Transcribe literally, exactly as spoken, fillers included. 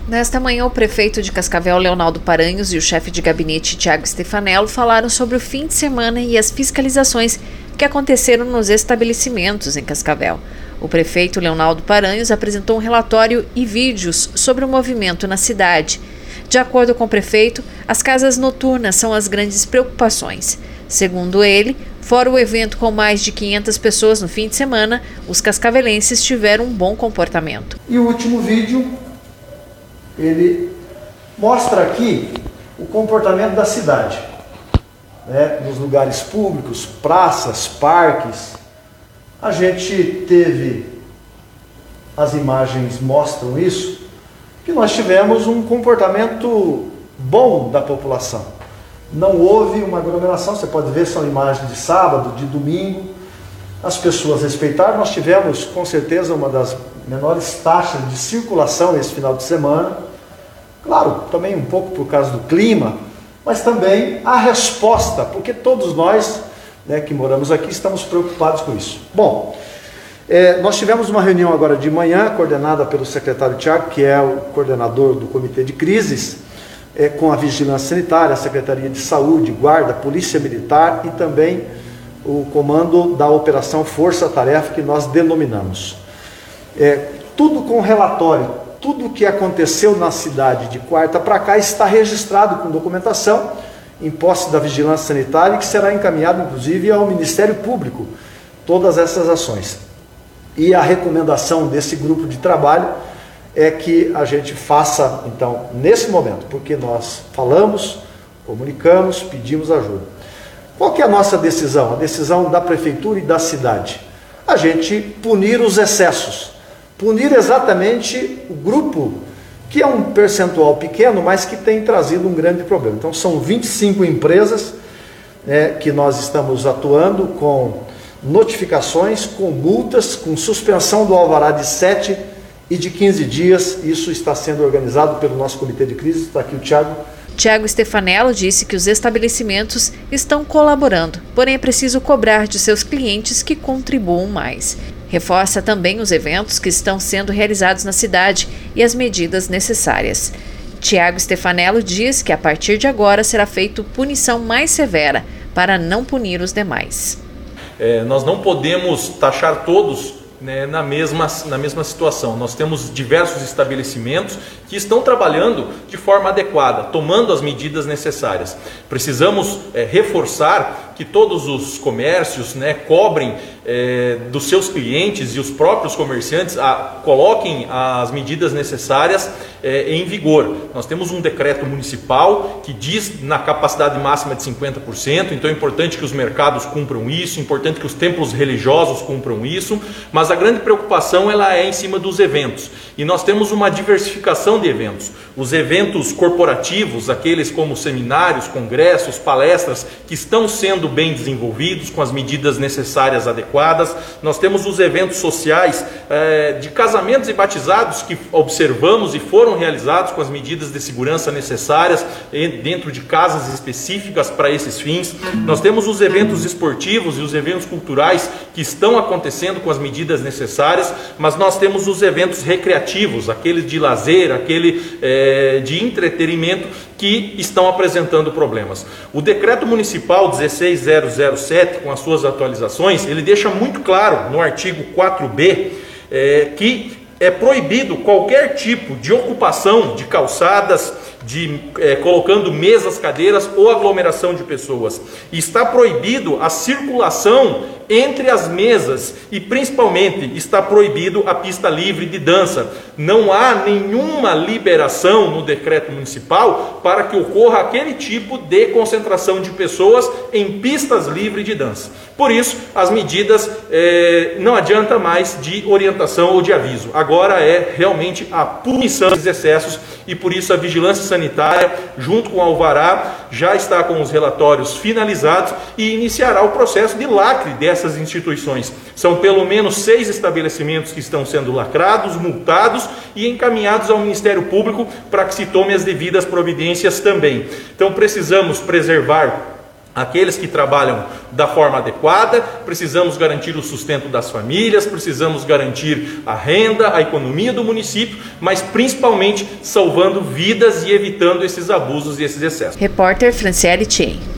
Nesta manhã, o prefeito de Cascavel, Leonaldo Paranhos, e o chefe de gabinete, Tiago Stefanello, falaram sobre o fim de semana e as fiscalizações que aconteceram nos estabelecimentos em Cascavel. O prefeito Leonaldo Paranhos apresentou um relatório e vídeos sobre o movimento na cidade. De acordo com o prefeito, as casas noturnas são as grandes preocupações. Segundo ele, fora o evento com mais de quinhentas pessoas no fim de semana, os cascavelenses tiveram um bom comportamento. E o último vídeo, ele mostra aqui o comportamento da cidade, né? Nos lugares públicos, praças, parques. A gente teve, as imagens mostram isso, que nós tivemos um comportamento bom da população. Não houve uma aglomeração, você pode ver, são imagens de sábado, de domingo. As pessoas respeitaram, nós tivemos com certeza uma das menores taxas de circulação esse final de semana. Claro, também um pouco por causa do clima, mas também a resposta, porque todos nós, né, que moramos aqui, estamos preocupados com isso. Bom, é, nós tivemos uma reunião agora de manhã, coordenada pelo secretário Tiago, que é o coordenador do Comitê de Crises, é, com a Vigilância Sanitária, a Secretaria de Saúde, Guarda, Polícia Militar e também o comando da Operação Força Tarefa, que nós denominamos. É, tudo com relatório, tudo o que aconteceu na cidade de quarta para cá está registrado com documentação em posse da Vigilância Sanitária, que será encaminhado inclusive ao Ministério Público, todas essas ações. E a recomendação desse grupo de trabalho é que a gente faça, então, nesse momento, porque nós falamos, comunicamos, pedimos ajuda. Qual que é a nossa decisão? A decisão da Prefeitura e da cidade? A gente punir os excessos. Punir exatamente o grupo, que é um percentual pequeno, mas que tem trazido um grande problema. Então, são vinte e cinco empresas né, que nós estamos atuando com notificações, com multas, com suspensão do alvará de sete e de quinze dias. Isso está sendo organizado pelo nosso Comitê de Crise. Está aqui o Tiago. Tiago Stefanello disse que os estabelecimentos estão colaborando, porém é preciso cobrar de seus clientes que contribuam mais. Reforça também os eventos que estão sendo realizados na cidade e as medidas necessárias. Tiago Stefanello diz que a partir de agora será feita punição mais severa para não punir os demais. É, nós não podemos taxar todos, né, na mesma, na mesma situação. Nós temos diversos estabelecimentos que estão trabalhando de forma adequada, tomando as medidas necessárias. Precisamos é, reforçar que todos os comércios, né, cobrem é, dos seus clientes e os próprios comerciantes a, coloquem as medidas necessárias é, em vigor. Nós temos um decreto municipal que diz na capacidade máxima de cinquenta por cento, então é importante que os mercados cumpram isso, é importante que os templos religiosos cumpram isso, mas a grande preocupação ela é em cima dos eventos. E nós temos uma diversificação de eventos. Os eventos corporativos, aqueles como seminários, congressos, palestras, que estão sendo bem desenvolvidos, com as medidas necessárias adequadas. Nós temos os eventos sociais eh, de casamentos e batizados que observamos e foram realizados com as medidas de segurança necessárias dentro de casas específicas para esses fins. Nós temos os eventos esportivos e os eventos culturais que estão acontecendo com as medidas necessárias, mas nós temos os eventos recreativos, aqueles de lazer, aquele eh, de entretenimento, que estão apresentando problemas. O decreto municipal dezesseis mil sete, com as suas atualizações, ele deixa muito claro no artigo quatro B eh, que é proibido qualquer tipo de ocupação de calçadas, de eh, colocando mesas, cadeiras ou aglomeração de pessoas. E está proibido a circulação entre as mesas e principalmente está proibido a pista livre de dança. Não há nenhuma liberação no decreto municipal para que ocorra aquele tipo de concentração de pessoas em pistas livres de dança. Por isso, as medidas eh, não adianta mais de orientação ou de aviso. Agora é realmente a punição dos excessos e por isso a vigilância sanitária, junto com o alvará, já está com os relatórios finalizados e iniciará o processo de lacre dessas instituições. São pelo menos seis estabelecimentos que estão sendo lacrados, multados e encaminhados ao Ministério Público para que se tome as devidas providências também. Então precisamos preservar aqueles que trabalham da forma adequada, precisamos garantir o sustento das famílias, precisamos garantir a renda, a economia do município, mas principalmente salvando vidas e evitando esses abusos e esses excessos. Repórter Franciele Tchien.